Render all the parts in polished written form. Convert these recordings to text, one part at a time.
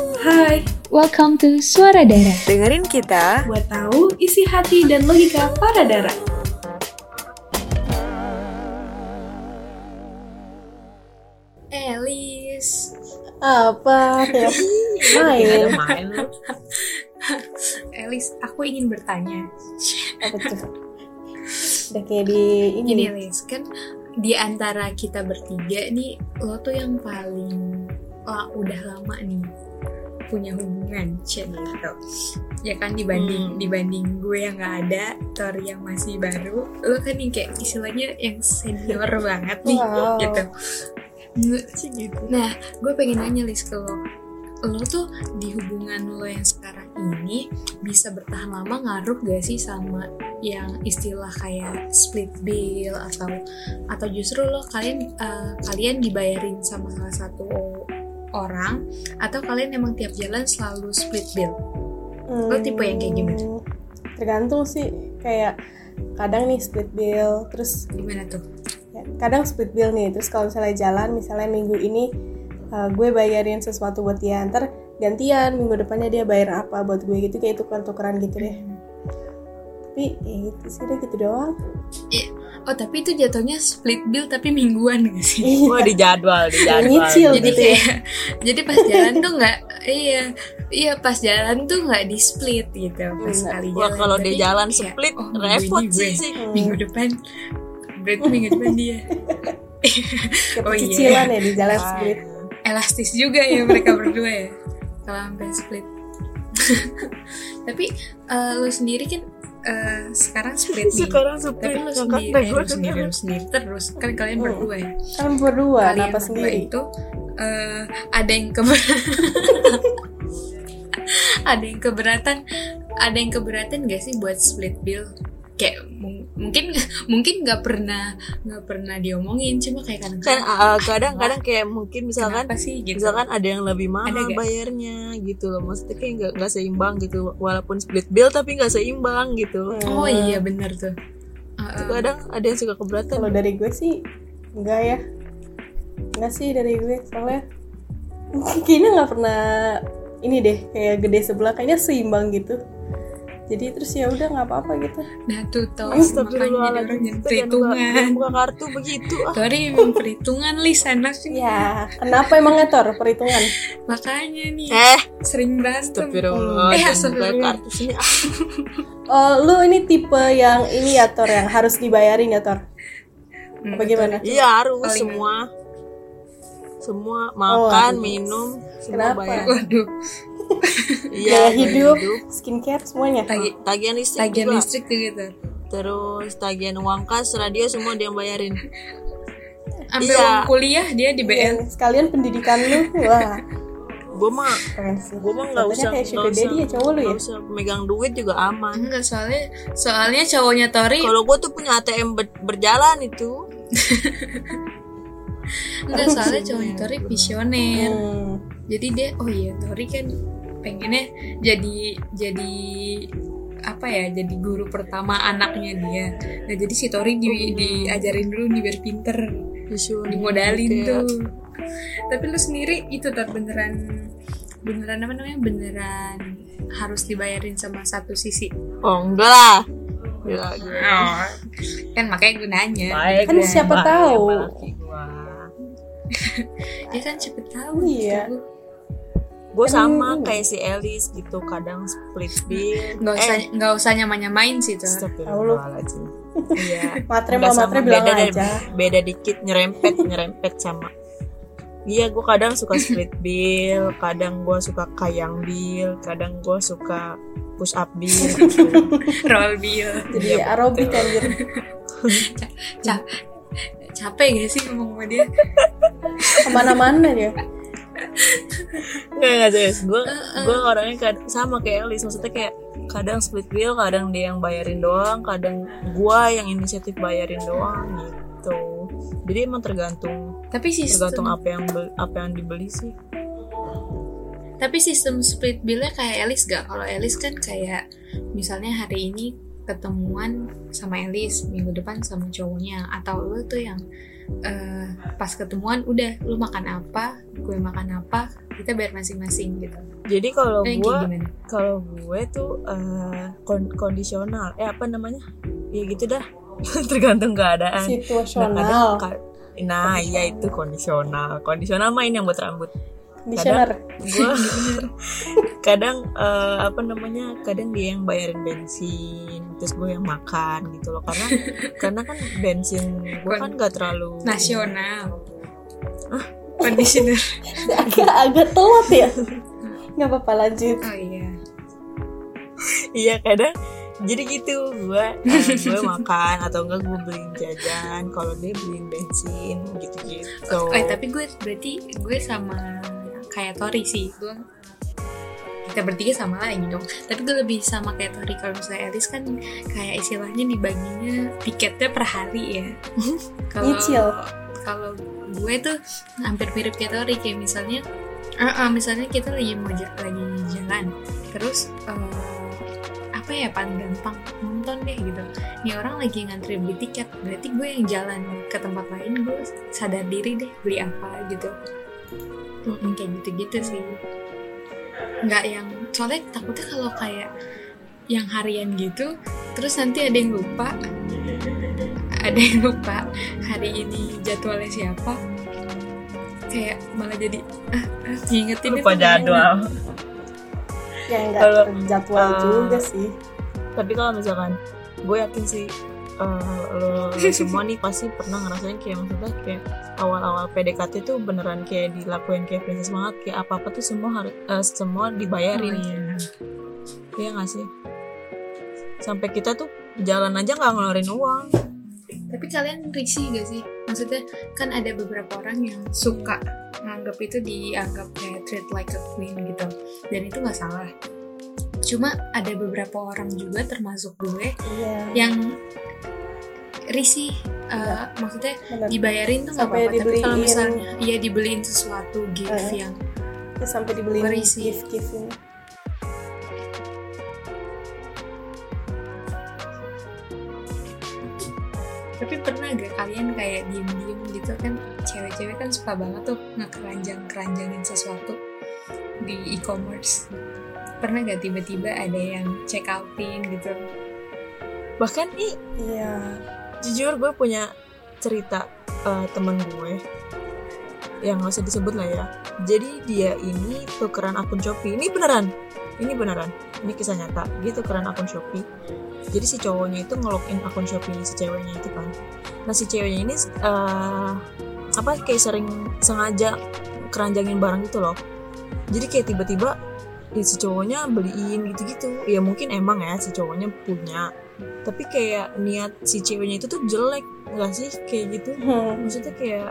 Hai, Welcome to Suara Dara. Dengerin kita buat tahu isi hati dan logika para dara. Elis. Apa ya? Main. Elis, aku ingin bertanya. Apa tuh? Udah kayak di ini. Gini Elis, kan di antara kita bertiga nih, lo tuh yang paling udah lama nih punya hubungan gitu. Ya kan dibanding gue yang nggak ada, Tor yang masih baru, lo kan yang kayak istilahnya yang senior banget nih gitu. Nah, gue pengen nanya Lis ke lo tuh di hubungan lo yang sekarang ini bisa bertahan lama ngaruh gak sih sama yang istilah kayak split bill atau justru lo kalian dibayarin sama salah satu orang atau kalian emang tiap jalan selalu split bill? Lo tipe yang kayak gimana? Tergantung sih, kayak kadang nih split bill, terus Gimana tuh? ya, kadang split bill nih, terus kalau misalnya jalan, misalnya minggu ini gue bayarin sesuatu buat dia, ntar gantian minggu depannya dia bayar apa buat gue gitu, kayak tukeran gitu deh. Tapi ya gitu sih, udah gitu doang. Oh tapi itu jatuhnya split bill tapi mingguan gak sih? Wah, di jadwal. Nyicil Jadi gitu ya. jadi pas jalan tuh nggak, iya pas jalan tuh nggak di split gitu pas sekali jalan. Wah, kalau Tapi dia jalan kayak, split minggu repot ini gue, sih. Minggu depan berarti minggu depan dia. Kayak Oh iya. cicilan ya di jalan split. Elastis juga ya mereka berdua ya kalau sampai split. Tapi lo sendiri kan sekarang split nih. Sekarang split. Tapi lo sendiri terus kan kalian berdua ya. Kan berdua, Kalian kenapa berdua sendiri? itu ada yang keberatan gak sih buat split bill? Kayak mungkin nggak pernah diomongin, cuma kayak Kadang kayak mungkin misalkan kenapa sih gitu? misalkan ada yang lebih mahal Ada gak? bayarnya gitu loh, maksudnya kayak nggak seimbang gitu, walaupun split bill tapi nggak seimbang gitu. Oh iya benar tuh. Itu kadang ada yang suka keberatan. Kalau dari gue sih enggak sih dari gue, soalnya kayaknya nggak pernah ini deh, kayak gede sebelah kayaknya seimbang gitu. Jadi terus ya udah nggak apa-apa gitu. Nah tuh tau, Astagfirullahaladzim, makanya jadi orang yang kita perhitungan. buka kartu begitu. Sorry, emang perhitungan Lis, sana sih. Ya kenapa emang ngetor perhitungan? Makanya nih sering berantem. Astagfirullah, jangan buka kartu sini. Oh lu ini tipe yang ini ya Tor, yang harus dibayarin ya Tor? Apa gimana? Iya harus Paling semua makan, harus. minum, semua Kenapa? bayar. Waduh, Gaya hidup, skincare semuanya. Tagihan listrik tagihan juga. listrik tuh gitu. Terus tagihan uang kas, radio semua dia yang bayarin. Sampai Iya. uang kuliah dia di BL. Yang sekalian pendidikan lu, wah Gue mah keren sih. nggak usah kayak sugar daddy ya cowok lu ya? nggak usah megang duit juga aman. Enggak, soalnya cowoknya Tori Kalau gue tuh punya ATM berjalan itu. enggak, soalnya cowoknya Tori visioner. Jadi dia Tori kan pengennya jadi apa ya, jadi guru pertama anaknya dia. Nah jadi si Tori diajarin dulu nih biar pinter, dimodalin Kayak- tuh. Tapi lu sendiri itu tuh beneran apa namanya, beneran harus dibayarin sama satu sisi. Oh enggak lah. Gila. Kan makanya gunanya. Baik, Kan siapa tahu. Ya kan cepet tahu. Iya. Gitu. Gue sama kayak si Elis gitu, kadang split bill. Nggak usah nyamain sih tuh. Astagfirullahaladzim. Iya. Matre Nggak mama matre sama, bilang beda aja. beda dikit, nyerempet sama. Iya, gue kadang suka split bill, kadang gue suka kayang bill, kadang gue suka push up bill gitu. Roll bill. Jadi aerobik anjir. Capek gak sih ngomong sama dia? Kemana-mana dia. Nggak serius. Gue orangnya sama kayak Elis, maksudnya kayak kadang split bill, kadang dia yang bayarin doang, kadang gue yang inisiatif bayarin doang gitu. Jadi emang tergantung Tapi apa yang dibeli sih. Tapi sistem split bill-nya kayak Elis gak? Kalau Elis kan kayak misalnya hari ini ketemuan sama Elis, minggu depan sama cowoknya, atau lu tuh yang pas ketemuan udah lu makan apa, gue makan apa, kita bayar masing-masing gitu. Jadi kalau Kayak gue gimana? tuh kondisional, apa namanya? Ya gitu dah. Tergantung keadaan. Situasional. Nah, iya itu kondisional. Kondisional mah ini yang buat rambut. Conditioner. Gue kadang kadang dia yang bayarin bensin, terus gue yang makan gitu loh, karena kan bensin gue kan gak terlalu Nasional. Conditioner. agak telat ya. Nggak apa-apa, lanjut. Oh iya. Iya kadang jadi gitu, gue makan atau enggak gue beliin jajan, kalau dia beliin bensin gitu-gitu. Tapi gue sama kayak Tori sih, kita bertiga sama lagi dong. Tapi gue lebih sama kayak Tori. Kalau misalnya Elis kan kayak istilahnya dibaginya tiketnya per hari ya. Kalau gue tuh hampir mirip kayak Tori, kayak misalnya kita lagi jalan, terus paling gampang nonton deh gitu. Nih orang lagi ngantri beli tiket, berarti gue yang jalan ke tempat lain, gue sadar diri deh beli apa gitu. Kayak gitu-gitu sih. Nggak yang, soalnya takutnya kalau kayak yang harian gitu, terus nanti ada yang lupa hari ini jadwalnya siapa, kayak malah jadi ngingetin lupa jadwal. Ya nggak terjadwal juga sih. Tapi kalau misalkan gue yakin sih lo semua nih pasti pernah ngerasain kayak maksudnya kayak awal-awal PDKT tuh beneran kayak dilakuin kayak princess banget, kayak apa-apa tuh semua dibayarin. Iya nggak sih? Sampai kita tuh jalan aja nggak ngeluarin uang. Tapi kalian risih gak sih? Maksudnya kan ada beberapa orang yang suka nganggap itu dianggap kayak treat like a queen gitu, dan itu nggak salah. Cuma ada beberapa orang juga termasuk gue yang risih, maksudnya dibayarin tuh nggak apa-apa, tapi kalau misalnya dibeliin sesuatu gift yang sampai dibeliin risih. gift ini. Tapi pernah gak kalian kayak diem-diem gitu kan, cewek-cewek kan suka banget tuh ngekeranjangin sesuatu di e-commerce. Pernah gak tiba-tiba ada yang check outin gitu? Bahkan jujur gue punya cerita temen gue yang gak usah disebut lah ya. Jadi dia ini tukeran akun Shopee. Ini beneran, ini kisah nyata. Dia tukeran akun Shopee. Jadi si cowoknya itu nge-login akun Shopee si ceweknya itu kan. Nah si ceweknya ini kayak sering sengaja keranjangin barang gitu loh. Jadi kayak tiba-tiba si cowoknya beliin gitu-gitu. Ya mungkin emang ya si cowoknya punya, tapi kayak niat si ceweknya itu tuh jelek nggak sih kayak gitu. Maksudnya kayak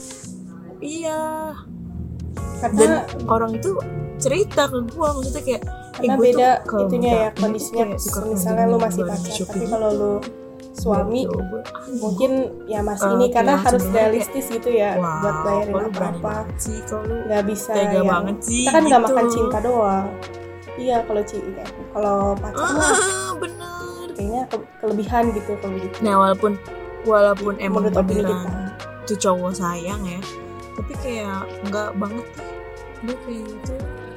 dan orang itu cerita ke gue, maksudnya kayak karena beda itunya ya kondisinya. Misalnya lu masih pacar, tapi kalau lu suami mungkin ya masih ini karena harus realistis gitu ya buat bayarin apa-apa. Nggak bisa tega yang banget sih, kita kan nggak gitu. makan cinta doang. Iya kalau pacar mah bener kayaknya kelebihan gitu kalau gitu. Nah walaupun emang Menurut opini beneran tuh cowok sayang ya, tapi kayak nggak banget deh dia kayak gitu.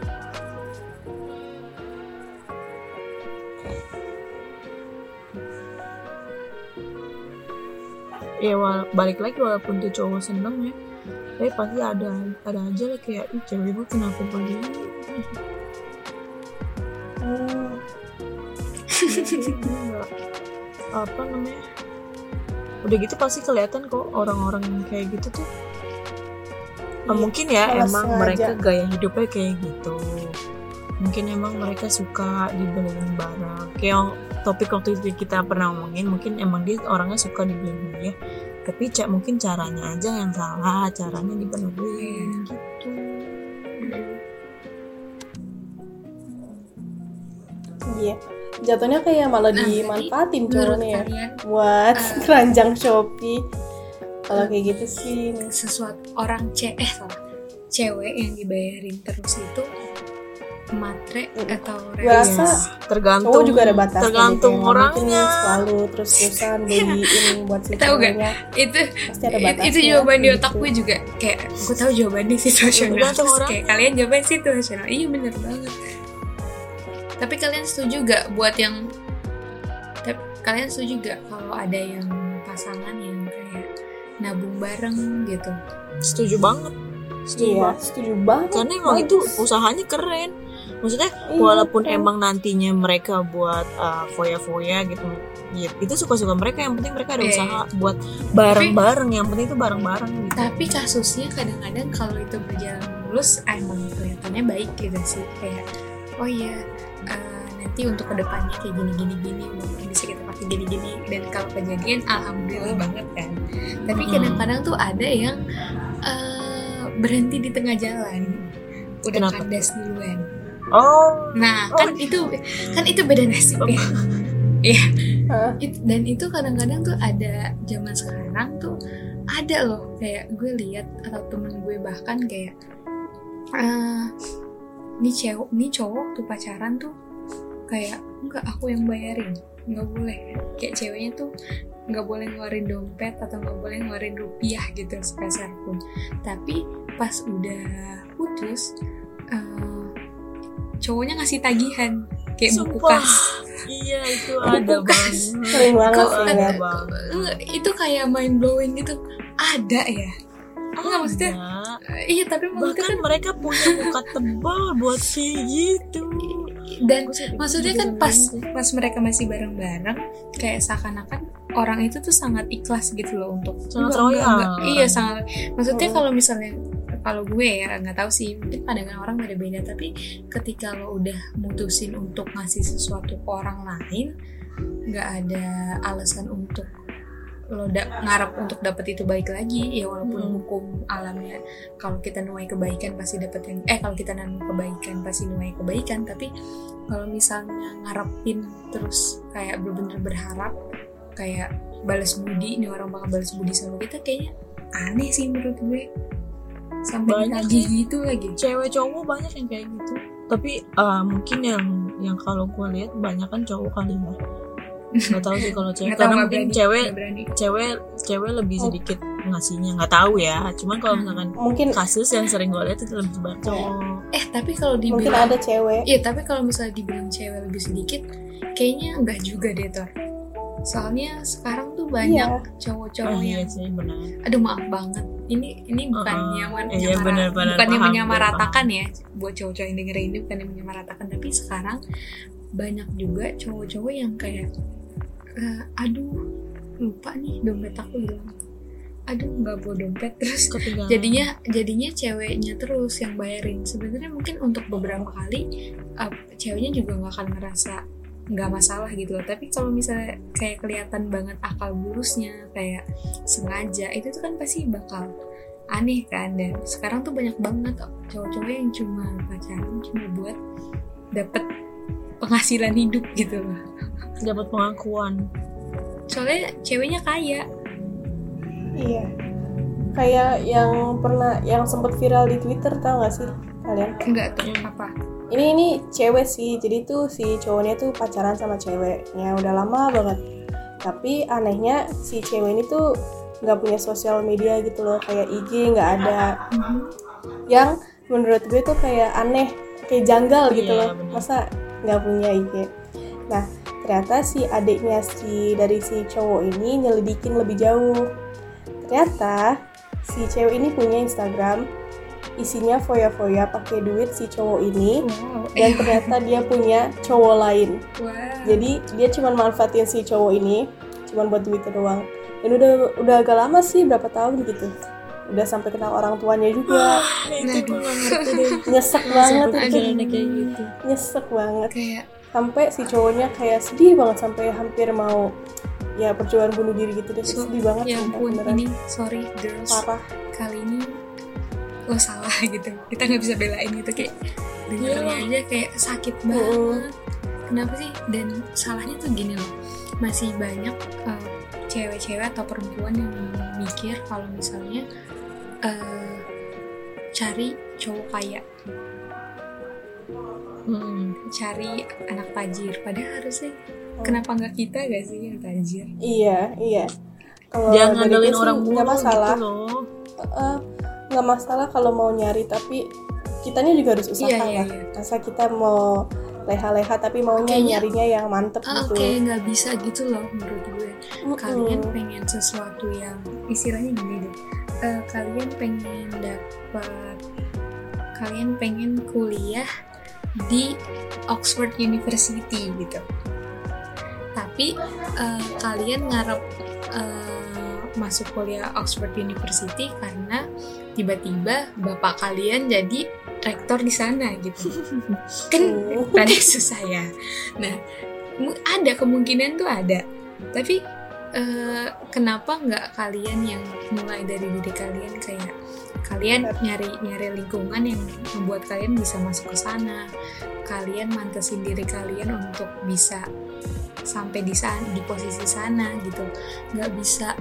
Ya balik lagi, walaupun tuh cowok seneng ya, tapi pasti ada aja lah kayak cewek gue kenapa begini. Apa namanya, udah gitu pasti kelihatan kok orang-orang yang kayak gitu tuh. Mungkin ya emang mereka gaya hidupnya kayak gitu. Mungkin emang mereka suka dibeliin barang. Kayak topik waktu itu kita pernah ngomongin, mungkin emang dia orangnya suka dibeliin dia. Tapi mungkin caranya aja yang salah, caranya dipenuhin gitu. Iya. Jatuhnya kayak malah dimanfaatin cowoknya ya buat keranjang Shopee. Kalau kayak gitu sih sesuatu orang cewek yang dibayarin terus itu matre atau Gue rasa tergantung cowok juga ada batasnya. tergantung gitu, nggak mungkin orangnya. selalu terus-terusan beliin buat si Tahu nggak? cowoknya. itu Pasti ada batasnya. itu jawaban di gitu. otak gue juga kayak gue tahu jawabannya situasional. Tergantung Terus orang. kayak kalian jawaban situasional. Iya bener banget. Tapi kalian setuju gak buat yang kalian setuju gak kalau ada yang pasangan yang kayak nabung bareng gitu? Setuju banget. Setuju Iya, banget. setuju banget. Karena emang Bagus. itu usahanya keren. Maksudnya Iya, walaupun betul. emang nantinya mereka buat foya-foya gitu, ya, itu suka-suka mereka. Yang penting mereka ada Iya, usaha buat bareng-bareng. Yang penting itu bareng-bareng gitu. Tapi kasusnya kadang-kadang kalau itu berjalan mulus emang kelihatannya baik gitu sih, kayak oh iya nanti untuk kedepannya kayak gini mungkin bisa kita pakai gini dan kalau kejadian alhamdulillah banget kan. Tapi kadang-kadang tuh ada yang berhenti di tengah jalan, udah Kenapa? kandas duluan. Oh, Nah kan itu beda nasib ya. Iya. Hah? Dan itu kadang-kadang tuh ada zaman sekarang tuh ada loh, kayak gue lihat atau temen gue bahkan kayak nih cowok tuh pacaran tuh kayak enggak aku yang bayarin, nggak boleh, kayak ceweknya tuh nggak boleh ngeluarin dompet atau nggak boleh ngeluarin rupiah gitu sepeser pun. Tapi pas udah putus cowoknya ngasih tagihan kayak buku sumpah. kas. Iya itu ada banget. Sering banget Itu sih ada liat. banget. Itu kayak mind blowing gitu. Ada ya? Enggak maksudnya. Iya tapi maksudnya Bahkan kan mereka punya muka tebal buat kayak gitu. dan Aku sih maksudnya juga kan seneng pas banget. pas mereka masih bareng-bareng kayak seakan-akan orang itu tuh sangat ikhlas gitu loh untuk Sangat enggak, royal. iya sangat. Maksudnya kalau misalnya kalau gue ya nggak tahu sih, mungkin pandangan orang beda-beda, tapi ketika lo udah mutusin untuk ngasih sesuatu ke orang lain, nggak ada alasan untuk lo ngarep untuk dapet itu baik lagi ya, walaupun hukum alamnya kalau kita nuai kebaikan pasti dapet yang kalau kita nanam kebaikan pasti nuai kebaikan. Tapi kalau misalnya ngarepin terus kayak bener-bener berharap kayak balas budi, nih orang bakal balas budi sama kita, kayaknya aneh sih menurut gue. Sampai Banyak ditagih sih. gitu lagi. Cewek cowok banyak yang kayak gitu. Tapi mungkin yang kalau gue lihat banyak kan cowok kali ya. Nggak tahu sih kalau cewek. Nggak tahu, Karena nggak mungkin berani, nggak berani. cewek lebih sedikit ngasihnya. Nggak tahu ya. Cuman kalau misalkan Mungkin kasus yang sering gue lihat itu lebih banyak cowok. Tapi kalau mungkin dibilang ada cewek. iya, tapi kalau misalnya dibilang cewek lebih sedikit, kayaknya enggak juga deh Tor. Soalnya sekarang tuh banyak cowok-cowok Iya yang sih benar. aduh maaf banget. Ini bukannya Iya, benar-benar bukannya paham, menyamaratakan ya buat cowok-cowok yang dengerin ini, bukannya menyamaratakan, tapi sekarang banyak juga cowok-cowok yang kayak aduh lupa nih dompet aku hilang, aduh nggak bawa dompet, terus Ketinggalan. jadinya ceweknya terus yang bayarin. Sebenarnya mungkin untuk beberapa kali ceweknya juga nggak akan ngerasa nggak masalah gitu loh, tapi kalau misalnya kayak kelihatan banget akal bulusnya kayak sengaja, itu tuh kan pasti bakal aneh kan. Dan sekarang tuh banyak banget cowok-cowok yang cuma pacaran cuma buat dapet penghasilan hidup gitu loh, dapat pengakuan. soalnya ceweknya kaya. Iya. Kayak yang sempat viral di Twitter, tau gak sih kalian? Enggak tuh apa Ini cewek sih. Jadi tuh si cowoknya tuh pacaran sama ceweknya udah lama banget. Tapi anehnya si cewek ini tuh nggak punya sosial media gitu loh, kayak IG nggak ada. Yang menurut gue tuh kayak aneh, kayak janggal gitu Iya, loh. bener. Masa nggak punya IG? Nah ternyata si adiknya dari si cowok ini nyelidikin lebih jauh. Ternyata si cewek ini punya Instagram, isinya foya-foya pakai duit si cowok ini, wow dan ternyata dia punya cowok lain. wow. Jadi dia cuma manfaatin si cowok ini cuma buat duitnya doang. Dan udah agak lama sih, berapa tahun gitu. Udah sampai kenal orang tuanya juga. Itu gue nggak ngerti deh. Nyesek banget itu. Pikirannya kayak gitu. Nyesek banget. Kayak Sampai si cowoknya kayak sedih banget, sampai hampir mau ya percobaan bunuh diri gitu deh. Sedih banget ya sumpah, ampun, beneran. ini sorry girls, Parah. kali ini lo salah gitu, kita nggak bisa belain gitu, kayak dengarnya aja kayak sakit banget. Kenapa sih? Dan salahnya tuh gini loh, masih banyak cewek-cewek atau perempuan yang mikir kalau misalnya cari cowok kaya. cari anak tajir, padahal harusnya kenapa nggak kita gak sih yang tajir? Iya. Kalau Jangan dari ngandelin gue sih orang mulu nggak masalah, gitu loh. nggak masalah kalau mau nyari, tapi kitanya juga harus usaha Iya. lah. Masa kita mau leha-leha tapi maunya Kayaknya- nyarinya yang mantep gitu. Kayak nggak bisa gitu loh menurut gue. Kalian pengen sesuatu yang istilahnya gini deh, kalian pengen kuliah di Oxford University gitu, tapi kalian ngarep masuk kuliah Oxford University karena tiba-tiba bapak kalian jadi rektor di sana gitu. Kan rada susah ya. Nah, ada kemungkinan tuh ada, tapi kenapa nggak kalian yang mulai dari diri kalian, kayak kalian nyari lingkungan yang membuat kalian bisa masuk ke sana, kalian mantesin diri kalian untuk bisa sampai di sana, di posisi sana gitu. Nggak bisa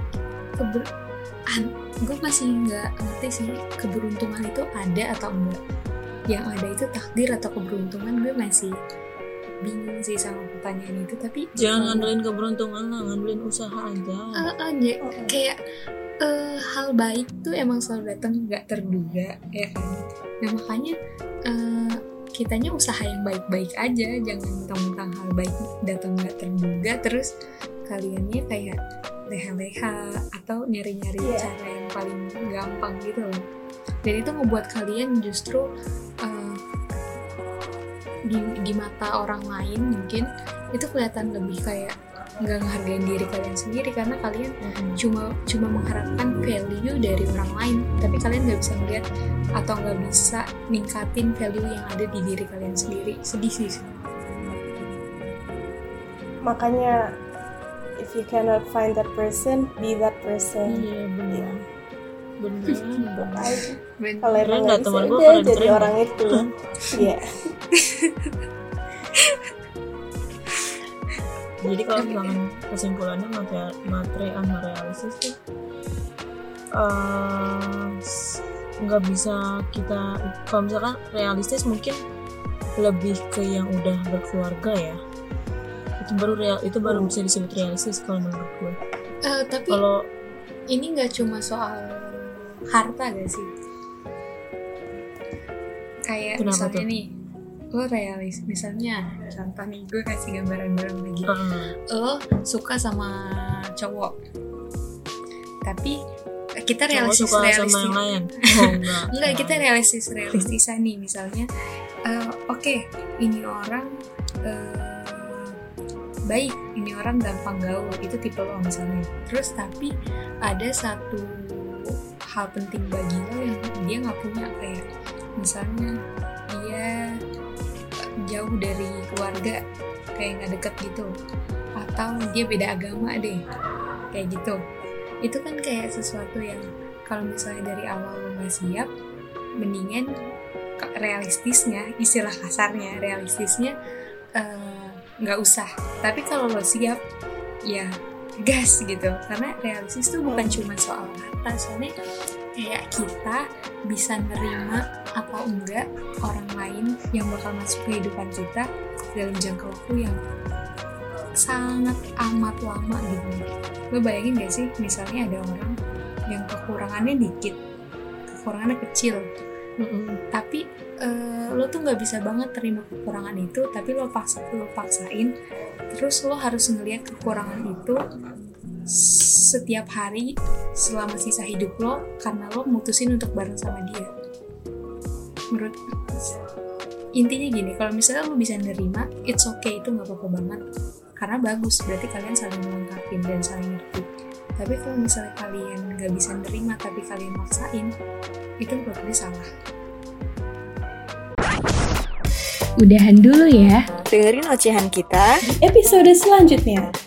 gue masih nggak ngerti sih keberuntungan itu ada atau enggak. Yang ada itu takdir atau keberuntungan, gue masih bingung sih sama pertanyaan itu. Tapi Jangan ngandelin keberuntungan lah, ngandelin usaha aja. kayak hal baik tuh emang selalu datang nggak terduga ya kan. Nah makanya kitanya usaha yang baik-baik aja, jangan mentang-mentang hal baik datang nggak terduga terus kaliannya kayak leha-leha atau nyari-nyari cara yang paling gampang gitu loh. Dan itu ngebuat kalian justru di mata orang lain mungkin itu kelihatan lebih kayak nggak menghargai diri kalian sendiri, karena kalian cuma mengharapkan value dari orang lain, tapi kalian nggak bisa melihat atau nggak bisa ningkatin value yang ada di diri kalian sendiri. Sedih sih. Makanya if you cannot find that person, be that person. Iya benar. Kalau emang nggak bisa, teman gue udah jadi orang itu. Iya. Jadi kalau misalkan kesimpulannya materi sama realistis tuh nggak bisa kita, kalau misalkan realistis mungkin lebih ke yang udah berkeluarga ya, itu baru bisa disebut realistis kalau menurut gue. Tapi Kalau ini nggak cuma soal harta gak sih? Kayak Kenapa misalnya tuh? nih, lo realis, misalnya contoh nih, gue kasih gambaran bareng lagi. Lo suka sama cowok, tapi kita cowok realistis suka sama yang lain. enggak, kita realistisan nih, misalnya oke, ini orang baik, ini orang gampang gaul, itu tipe lo misalnya. Terus tapi ada satu hal penting bagi lo yang dia nggak punya, kayak misalnya dia jauh dari keluarga, kayak nggak deket gitu, atau dia beda agama deh, kayak gitu. Itu kan kayak sesuatu yang kalau misalnya dari awal lo nggak siap, mendingan realistisnya, istilah kasarnya realistisnya nggak usah. Tapi kalau lo siap, ya gas gitu, karena realistis tuh bukan cuma soal harta, soalnya kayak kita bisa nerima atau enggak orang lain yang bakal masuk ke kehidupan kita dalam jangka waktu yang sangat amat lama gitu. Lo bayangin gak sih, misalnya ada orang yang kekurangannya dikit, kekurangannya kecil, tapi lo tuh nggak bisa banget terima kekurangan itu, tapi lo paksain, terus lo harus ngelihat kekurangan itu setiap hari selama sisa hidup lo, karena lo mutusin untuk bareng sama dia. Menurut intinya gini, kalau misalnya lo bisa nerima, it's okay, itu nggak apa-apa banget, karena bagus, berarti kalian saling melengkapi dan saling ngerti. Tapi kalau misalnya kalian nggak bisa nerima tapi kalian maksain, itu menurut gue salah. Udahan dulu ya. Dengerin ocehan kita Episode selanjutnya.